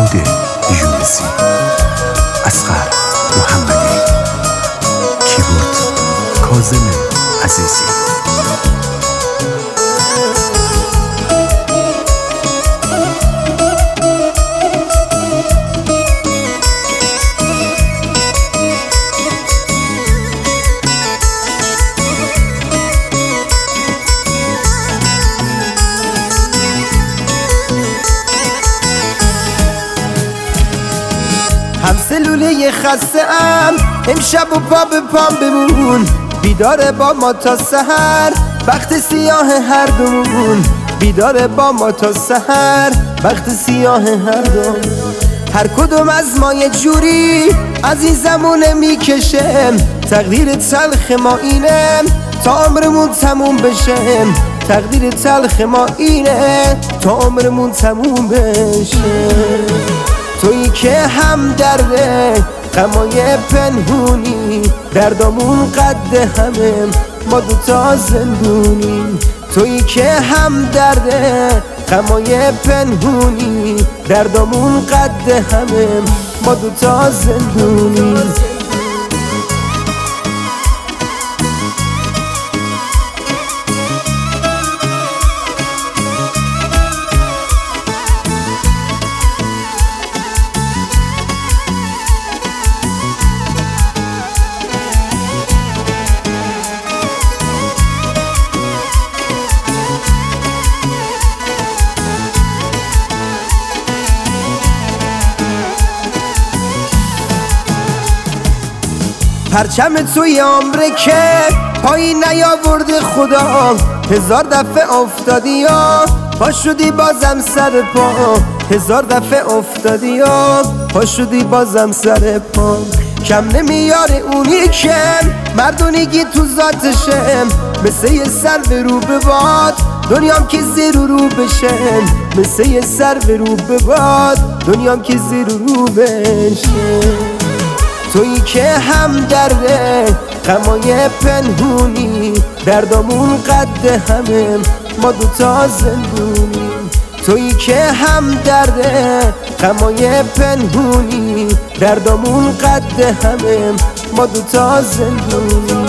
محمود یونسی، اصغر محمدی، کیبورد کاظم عزیزی. هم سلوله خسته ام امشب و پا به پام بمون، بیدار با ما تا سحر بخت سیاه هر دومون، بیدار با ما تا سحر بخت سیاه هر دومون. هر کدوم از ما یه جوری از این زمونه میکشم، تقدیر تلخ ما اینه تا عمرمون تموم بشه، تقدیر تلخ ما اینه تا عمرمون تموم بشه. تویی که هم درده غمای پنهونی، دردامون قد همه ما دوتا زندونی. تویی که هم درده غمای پنهونی، دردامون قد همه ما دوتا زندونی. پرچم توی عمره که پایین نیاورده خدا، هزار دفعه افتادی یا پا شدی بازم سر پا، هزار دفعه افتادی یا پا شدی بازم سر پا. کم نمیاره اونی که مردونگی تو ذاتشه، مثل یه سر به رو به باد دنیام که زیر و رو بشه، مثل یه سر به رو به باد دنیام که زیر و رو بشه. تویی که هم درده غمای پنهونی، دردامون قد همه ما دوتا زندونی. تویی که هم درده غمای پنهونی، دردامون قد همه ما دوتا زندونی.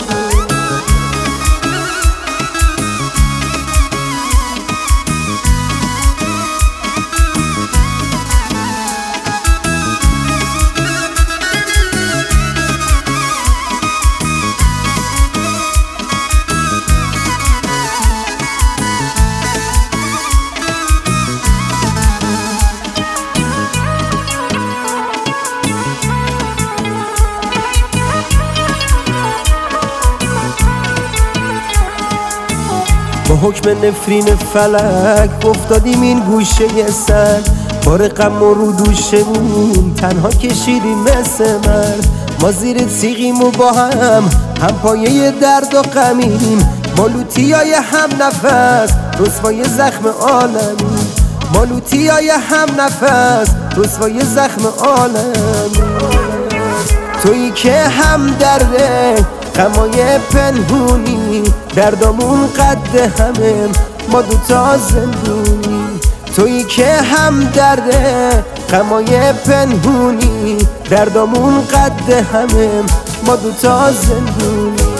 با حکم نفرین فلک افتادیم این گوشه سر، بار غم و رو دوشمون تنها کشیدیم مثل مرد. ما زیر تیغیم و با هم پایه درد و غمیم، ما لوتیای هم نفس رسوای زخم عالمیم، ما لوتیای هم نفس رسوای زخم عالمیم. تویی که هم درده غمای پنهونی، دردامون قد همه ما دوتا زندونی. تویی که هم درده غمای پنهونی، دردامون قد همه ما دوتا زندونی.